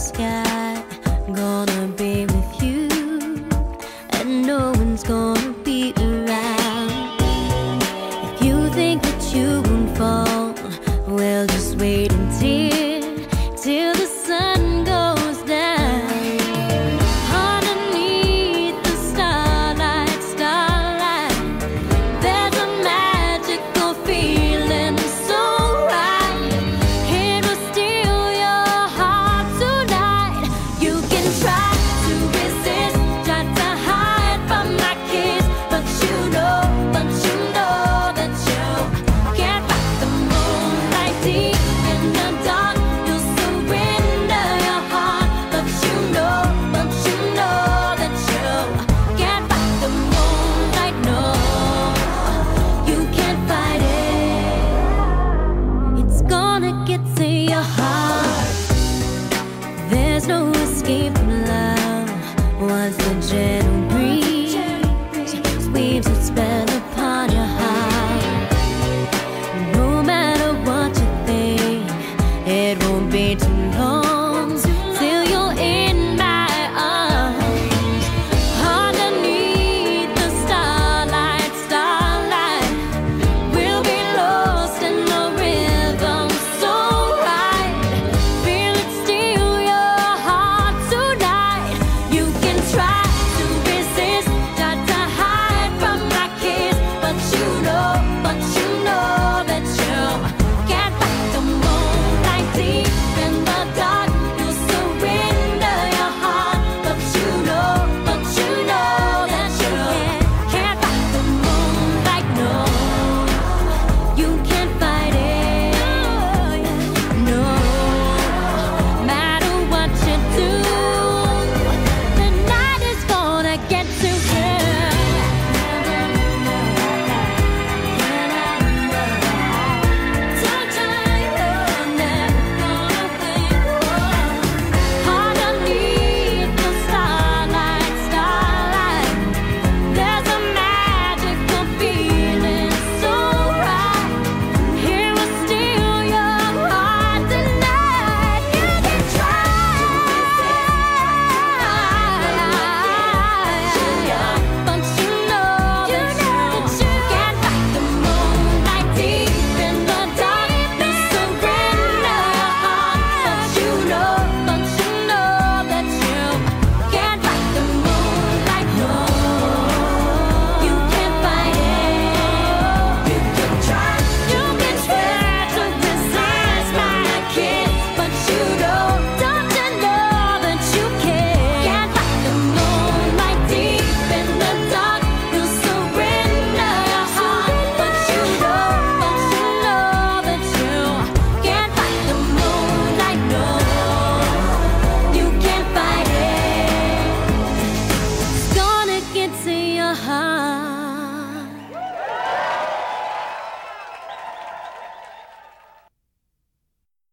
sky. Gonna be with you, and no one's gonna be around. If you think that you won't fall, well, just wait till the sun goes down. Underneath the starlight, there's a magical feeling so right. It will steal your heart tonight. You can try to resist, try to hide from my kiss, but you know that you can't fight the moonlight deep in the dark. You'll surrender your heart, but you know that you can't fight the moonlight. No, you can't fight it. It's gonna get to your heart. There's no escape.